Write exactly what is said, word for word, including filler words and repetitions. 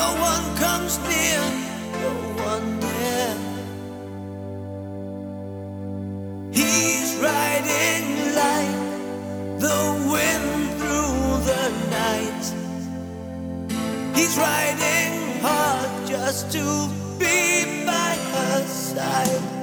No one comes near, no one dare. He's riding like the wind through the night. He's riding hard just to be by her side.